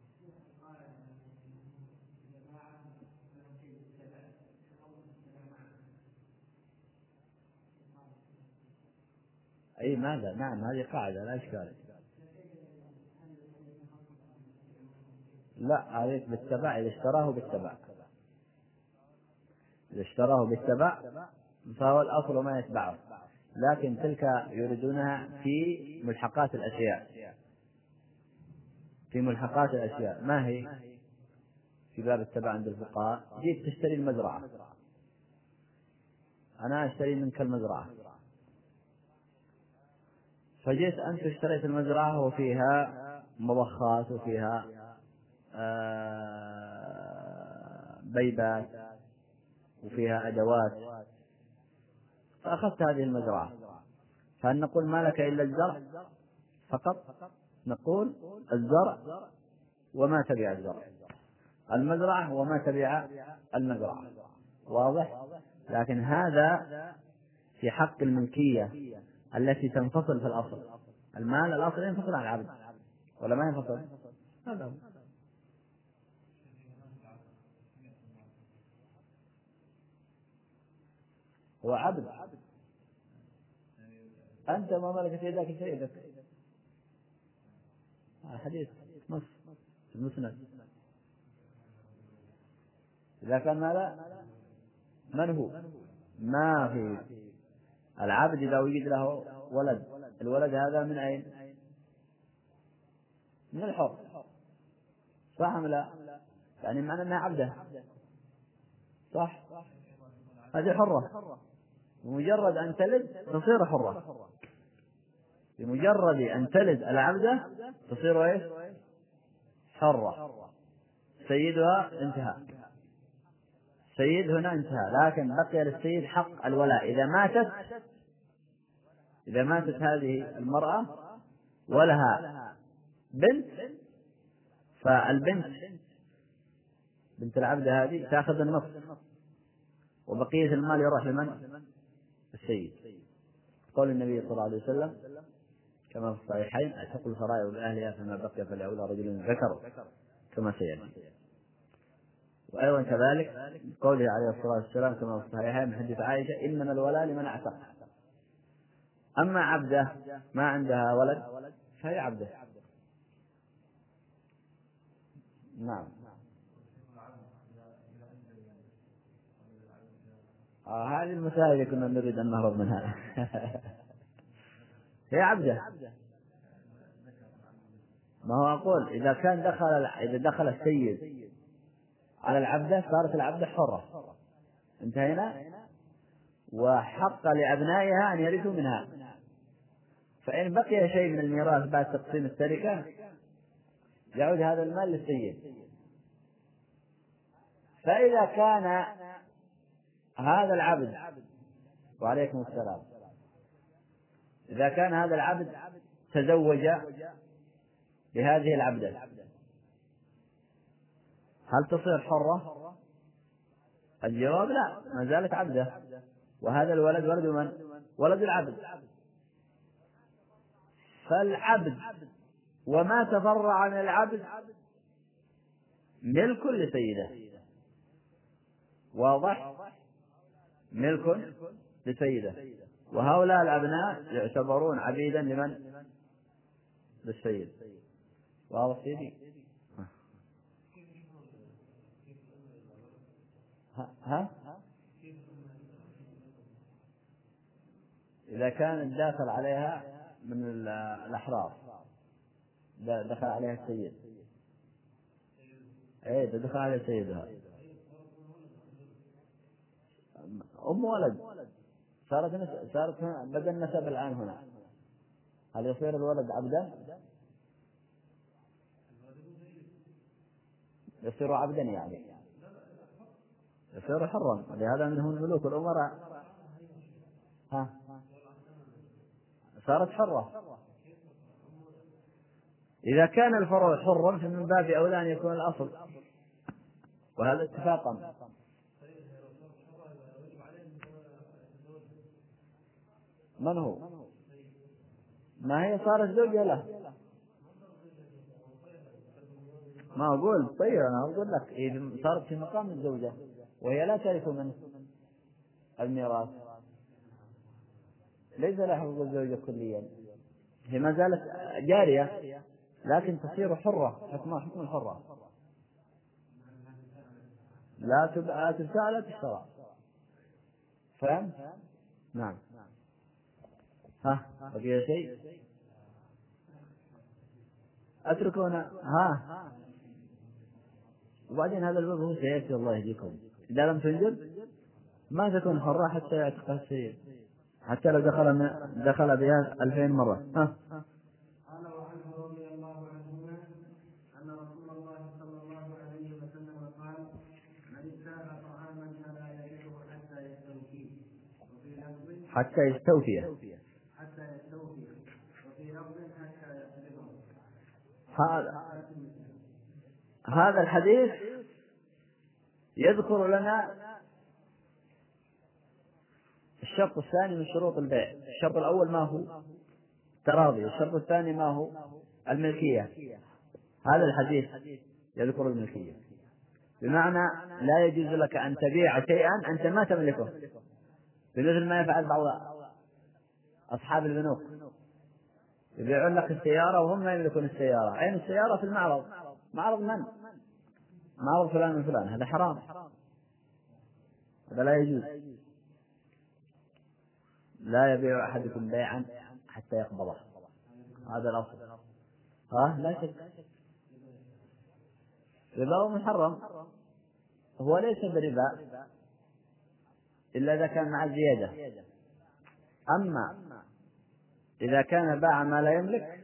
أي ماذا؟ نعم هذه قاعدة لا إشكال. لا عليك بالتبع، إذا اشتراه بالتبع، إذا اشتراه بالتبع فهو الأصل ما يتبعه. لكن تلك يريدونها في ملحقات الأشياء، في ملحقات الأشياء. ما هي؟ في باب التبع عند الفقهاء جيت تشتري المزرعة، أنا أشتري منك المزرعة، فجيت أنت اشتريت المزرعة وفيها مضخات وفيها بيبات وفيها أدوات، فأخذت هذه المزرعة، فهل نقول ما لك إلا الزرع فقط؟ نقول الزرع وما تبع الزرع، المزرعة وما تبع المزرعة. واضح؟ لكن هذا في حق الملكية التي تنفصل في الأصل. المال الأصل ينفصل عن العبد ولا ما ينفصل؟ هذا هو. هو عبد، أنت ما ملكت يدك سيدك. الحديث نص المسند. إذا كان ماذا؟ من هو؟ ما في العبد إذا وجد له ولد، الولد هذا من أين؟ من الحر، صح أم لا؟ يعني معنى أنها عبده، صح؟ هذه حرة، بمجرد أن تلد تصير حرة، بمجرد أن تلد العبدة تصير إيش؟ حرة. سيدها انتهى، سيد هنا انتهى، لكن بقي للسيد حق الولاء. إذا ماتت إذا ماتت هذه المرأة ولها بنت، فالبنت بنت العبد هذه تأخذ النصف وبقية المال يروح لمن؟ السيد. قول النبي صلى الله عليه وسلم كما في الصحيحين الحق الفرائض بأهلها فما بقي فليعود رجل ذكر كما سيأتي. وأيضا كذلك قوله عليه الصلاة والسلام كما في الصحيحين من حديث عائشة إنما الولاء لمن اعتق. أما عبده ما عندها ولد فهي عبده. نعم. آه هذه المسائل اللي كنا نريد أن نهرب منها. هي عبده. ما هو أقول إذا كان دخل إذا دخل السيد على العبدة صارت العبدة حرة، انتهينا. وحق لأبنائها أن يرثوا منها، فإن بقي شيء من الميراث بعد تقسيم التركة يعود هذا المال للسيد. فإذا كان هذا العبد وعليكم السلام إذا كان هذا العبد تزوج بهذه العبدة هل تصير حرة؟ الجواب لا، ما زالت عبدة. وهذا الولد ولد من؟ ولد العبد. فالعبد وما تفرع عن العبد ملك لسيده. واضح؟ ملك لسيده، وهؤلاء الأبناء يعتبرون عبيدا لمن؟ للسيد. واضح سيدي؟ ها, ها؟ إذا كان الداخل عليها من الأحرار دخل عليها السيد، ايه دخل عليها سيدها أم ولد، صارت نس... صارت بدأ النسب الآن هنا، هل يصير الولد عبدا؟ يصير عبدا يعني يصير حرا، لهذا منهم الملوك والأمراء. ها صارت حرة. إذا كان الفرع حرا فمن باب أولى أن يكون الأصل، وهذا اتفاقا. من هو؟ ما هي صارت زوجة له. ما أقول طيب أنا أقول لك إذا صارت في مقام الزوجة وهي لا ترث من الميراث ليس لها حقوق الزوجة كليا، هي ما زالت جارية لكن تصير حرة، حكمها حكم الحرة، لا تبقى تبتاع لا تشترى. فهم؟ نعم. ها بقي شيء أتركونا. ها وبعدين هذا الباب هو سيأتي الله يهديكم، إذا لم تنجب ما تكون حرة حتى يعتقها السيد، حتى لو دخل من دخل بها ألفين مرة. ها قال وعنه رضي الله عنهما أن رسول الله صلى الله عليه وسلم قال من ابتاع طعاما فلا يبيعه حتى يستوفيه، وفي لفظ حتى يستوفيه حتى يستوفيه وفي لفظ حتى يقبضه. هذا هذا الحديث يذكر لنا الشرط الثاني من شروط البيع. الشرط الأول ما هو؟ تراضي. الشرط الثاني ما هو؟ الملكية. هذا الحديث يذكر الملكية، بمعنى لا يجوز لك أن تبيع شيئا أنت ما تملكه، بمثل ما يفعل بعض أصحاب البنوك، يبيعون لك السيارة وهم لا يملكون السيارة. أين السيارة؟ في المعرض. معرض من؟ معرض فلان من فلان. هذا حرام، هذا لا يجوز. لا يبيع أحدكم بيعا حتى يقبضه، هذا الأصل. ها لا شك ربا محرم، هو ليس بربا إلا إذا كان مع الزيادة. أما إذا كان باع ما لا يملك،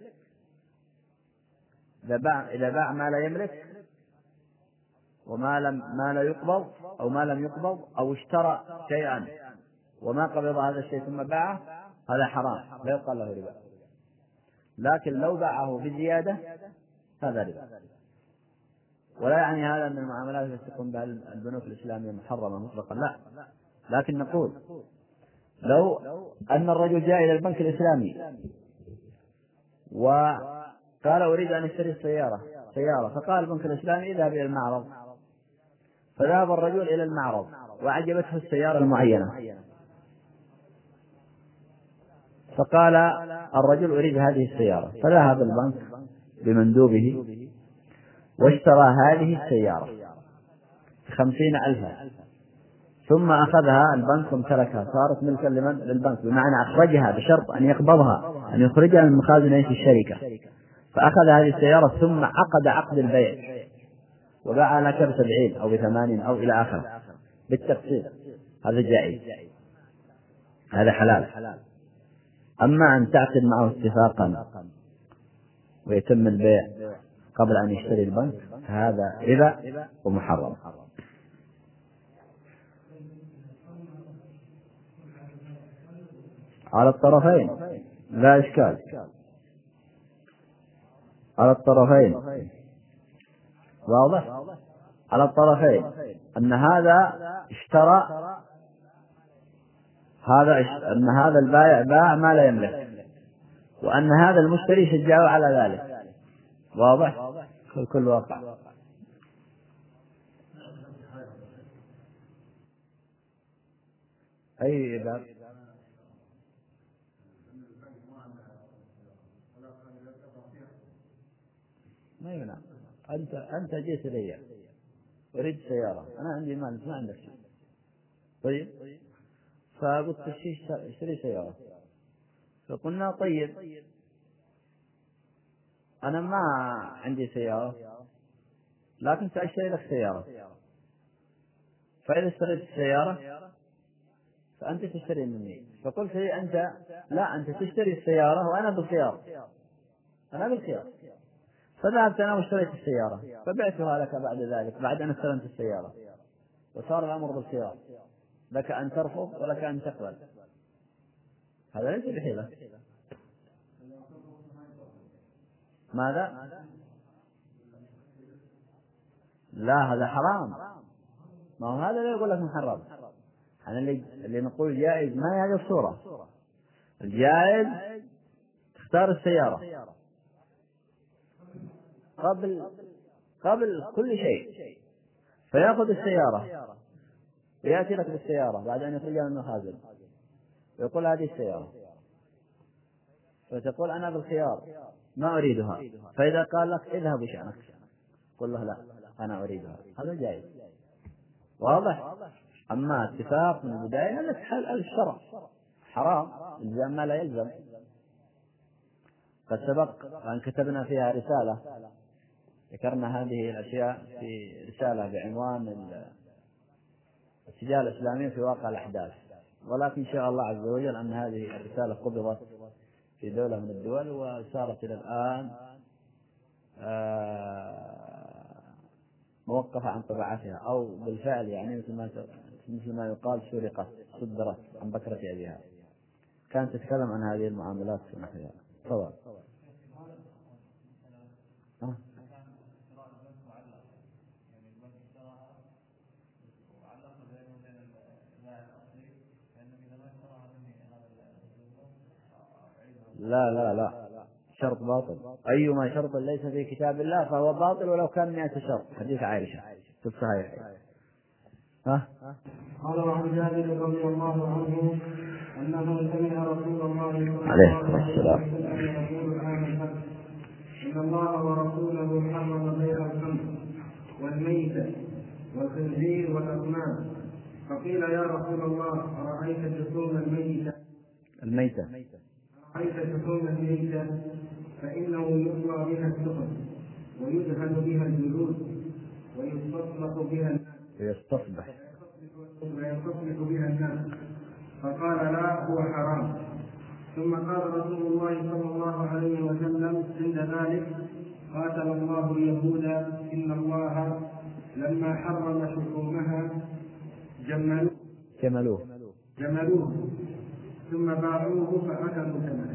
إذا باع إذا باع ما لا يملك وما لم ما لا يقبض أو ما لم يقبض، أو اشترى شيئا وما قبض هذا الشيء ثم باعه، هذا حرام لا يقال له ربا. لكن لو باعه بزيادة هذا ربا. ولا يعني هذا من المعاملات التي تقوم بها البنوك الإسلامية محرمة مطلقا، لا، لكن نقول لو أن الرجل جاء إلى البنك الإسلامي وقال أريد أن أشتري السيارة سيارة فقال البنك الإسلامي اذهب إلى المعرض، فذهب الرجل إلى المعرض وأعجبته السيارة المعينة، فقال الرجل أريد هذه السيارة، فذهب البنك بمندوبه واشترى هذه السيارة بخمسين ألفا، ثم أخذها البنك وامتلكها، صارت ملكا لمن؟ للبنك، بمعنى أخرجها بشرط أن يقبضها، أن يخرجها من مخازن الشركة، فأخذ هذه السيارة ثم عقد عقد البيع وباع لك بسبعين أو بثمانين أو إلى آخره بالتقسيط، هذا جائز، هذا حلال. أما أن تعقد معه اتفاقا ويتم البيع قبل أن يشتري البنك هذا ربا ومحرم. على الطرفين لا إشكال، على الطرفين واضح، على الطرفين أن هذا اشترى هذا أن هذا البائع باع ما لا يملك، وأن هذا المشتري شجعه على ذلك، واضح كل واقع. أي باب؟ ما يمنع. أنت أنت جيت لي أريد سيارة، أنا عندي مال ما عندك شيء، طيب، فقلت اشتري سيارة، فقلنا طيب أنا ما عندي سيارة لكن سأشتري لك سيارة، فإذا اشتريت السيارة فأنت تشتري مني. فقلت لي أنت لا، أنت تشتري السيارة وأنا بالخيار، أنا بالخيار. فذهبت أنا واشتريت السيارة فبعتها لك بعد ذلك، بعد أن استلمت السيارة، وصار الأمر بالخيار، لك أن ترفض ولك أن تقبل. هذا ليس بحيلة. ماذا؟ لا، هذا حرام. ما هو هذا لا يقول لك محرم. أنا اللي, اللي نقول جائز ما هي هذه الصورة. الجائز تختار السيارة قبل قبل كل شيء، فيأخذ السيارة ويأتي لك بالسيارة بعد أن يخرجها من المخازن ويقول هذه السيارة، فتقول أنا بالخيار ما أريدها، فإذا قال لك اذهب بشأنك قل له لا أنا أريدها، هذا جائز. واضح؟ أما اتفاق من البداية هذا الشرع حرام، الزام ما لا يلزم. قد سبق أن كتبنا فيها رسالة ذكرنا هذه الأشياء في رسالة بعنوان التجارة الإسلامية في واقع الأحداث، ولكن إن شاء الله عز وجل أن هذه الرسالة قبضت في دولة من الدول وصارت إلى الآن موقفة عن طباعتها، أو بالفعل يعني مثل ما مثل ما يقال سرقت صدرت عن بكرة أبيها. كانت تتكلم عن هذه المعاملات في نحوها. طبعا أه؟ لا لا لا، شرط باطل. أيما شرط ليس في كتاب الله فهو باطل ولو كان مئة شرط. حديث عائشة في الصحيح. ها؟ قال عن جابر رضي الله عنه أنه سمع رسول الله عليه الصلاة والسلام يقول الآن الفتح إن الله ورسوله حرم بيع الخمر والميتة والخنزير والأصنام. فقيل يا رسول الله أرأيت شحوم الميتة الميتة أرأيت شحوم الميتة فإنه يطلى بها السخن ويدهن بها الجلود ويستصلح بها ويستصبح ويستصلح بها الناس. فقال لا، هو حرام. ثم قال رسول الله صلى الله عليه وسلم عند ذلك قاتل الله اليهود إن الله لما حرم شحومها جملوه جملوه جملوه ثم باعوه فأكلوا ثمنه.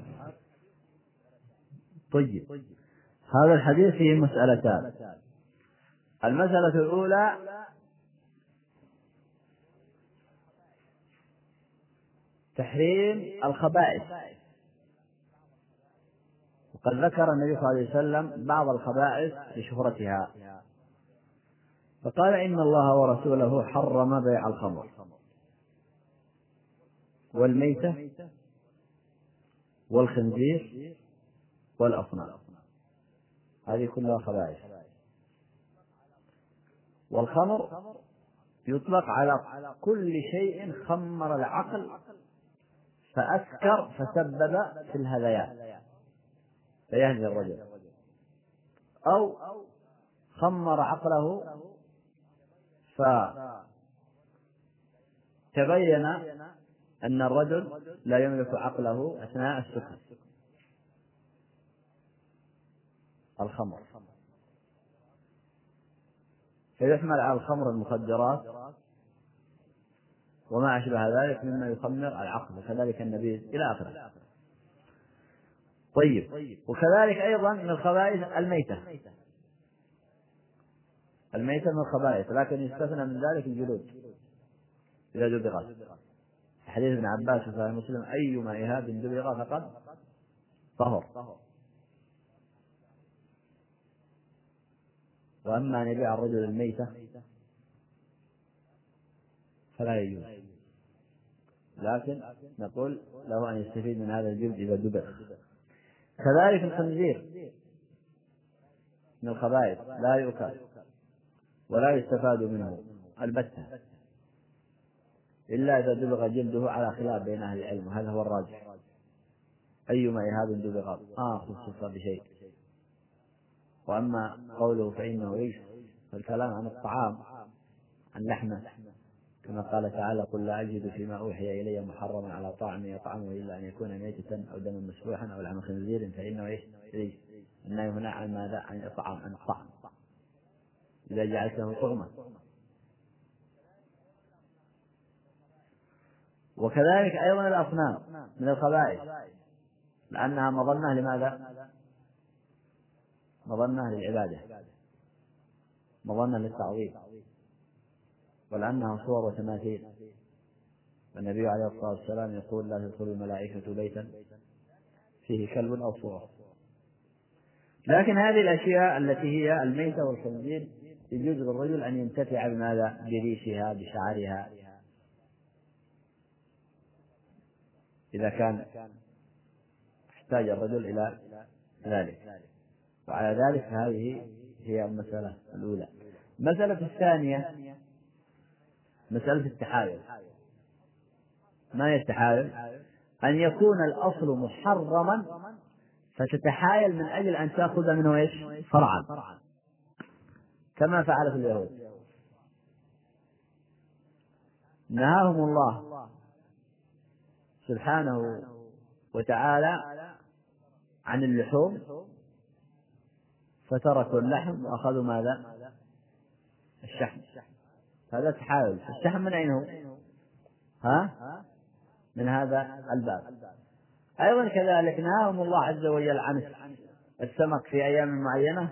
طيب، هذا الحديث فيه مسألتان. المسألة الأولى تحريم الخبائث، وقد ذكر النبي صلى الله عليه وسلم بعض الخبائث بشهرتها، فقال إن الله ورسوله حرم بيع الخمر والميتة والخنزير والأصنام، هذه كلها خبائث. والخمر يطلق على كل شيء خمر العقل فأسكر فسبب في الهذيان فيهدي الرجل، أو خمر عقله فتبين أن الرجل لا يملك عقله أثناء السكر. الخمر فيحمل على الخمر المخدرات وما أشبه ذلك مما يخمر العقل، وكذلك النبيذ إلى آخره. طيب، وكذلك أيضا من الخبائث الميتة. الميتة من الخبائث، لكن يستثنى من ذلك الجلود إذا دبغت. حديث ابن عباس في صحيح مسلم أيما إهاب دبغ فقد طهر. وأما أن يبيع الرجل الميتة فلا يجوز، لكن نقول له أن يستفيد من هذا الجلد إذا دبغ. كذلك الخنزير من الخبائث لا يؤكل ولا يستفاد منه البتة إلا إذا دبغ جلده على خلاف بين أهل العلم، وهذا هو الراجح. أيما إهاب دبغ آه خصص بشيء. وأما قوله فإنه رجس فالكلام عن الطعام عن لحمه، كما قال تعالى قل لا أجد فيما أوحي إلي محرما على طاعم يطعمه إلا أن يكون ميتة أو دما مسفوحا أو لحم خنزير فإنه إيش رجس. النهي هنا عن ماذا؟ عن الطعام، عن الطعم إذا جعلته طعما. وكذلك أيضا الأصنام من الخبائث لأنها مظنة لماذا؟ مظنة للعبادة، مظنة للتعظيم، ولأنها صور وتماثيل. والنبي عليه الصلاة والسلام يقول لا تدخل الملائكة بيتا فيه كلب أو صورة. لكن هذه الأشياء التي هي الميتة والخنزير يجوز للرجل أن ينتفع بماذا؟ بريشها بشعرها إذا كان احتاج الرجل إلى ذلك. وعلى ذلك هذه هي المسألة الأولى. المسألة الثانية مسألة التحايل. ما هي التحايل؟ أن يكون الأصل محرما فتتحايل من أجل أن تأخذ منه إيش؟ فرعا، كما فعلت اليهود. نهاهم الله سبحانه وتعالى عن اللحوم فتركوا اللحم وأخذوا ماذا؟ الشحم. هذا تحايل. الشحم من أين هو؟ ها؟ من هذا الباب. أيضا كذلك نهاهم الله عز وجل عن السمك في أيام معينة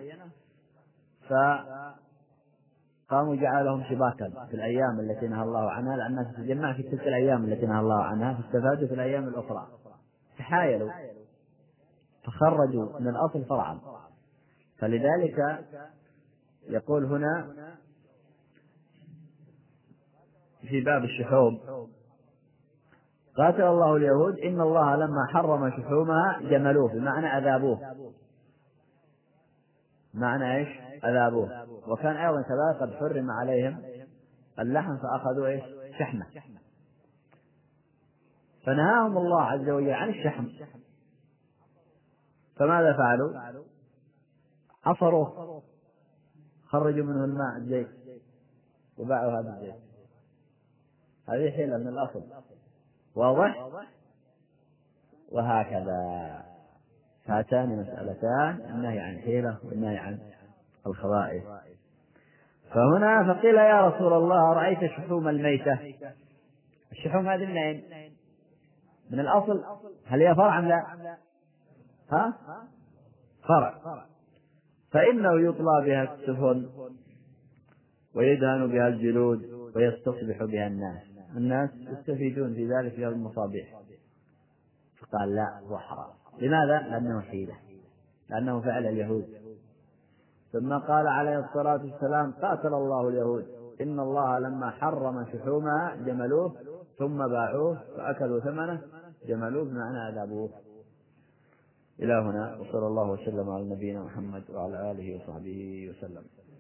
فقاموا جعلهم شباكا في الأيام التي نهى الله عنها، لأنها تتجمع في تلك الأيام التي نهى الله عنها فاستفادوا في الأيام الأخرى. تحايلوا فخرجوا من الأصل فرعا. فلذلك يقول هنا في باب الشحوم قاتل الله اليهود إن الله لما حرم شحومها جملوه، بمعنى أذابوه. معنى إيش؟ أذابوه. وكان أيضا كذلك قد حرم عليهم اللحم فأخذوا إيش؟ شحمة. فنهاهم الله عز وجل عن الشحم، فماذا فعلوا؟ عصروه، خرجوا منه الماء الزيت وباعوا هذا الزيت. هذه حيلة من الأصل، واضح؟ وهكذا. هاتان مسألتان، النهي عن حيلة والنهي عن الخبائث. فهنا فقيل يا رسول الله رأيت شحوم الميتة. الشحوم هذه من أين؟ من الأصل. هل هي فرع أم لا؟ ها؟ فرع. فإنه يطلى بها السفن ويدهن بها الجلود ويستصبح بها الناس. الناس يستفيدون في ذلك في المصابيح. فقال لا، هو حرام. لماذا؟ لأنه حيلة، لأنه فعل اليهود. ثم قال عليه الصلاة والسلام قاتل الله اليهود إن الله لما حرم شحومها جملوه ثم باعوه فأكلوا ثمنه جملوه بمعنى أذابوه. إلى هنا، وصلى الله وسلم على نبينا محمد وعلى آله وصحبه وسلم.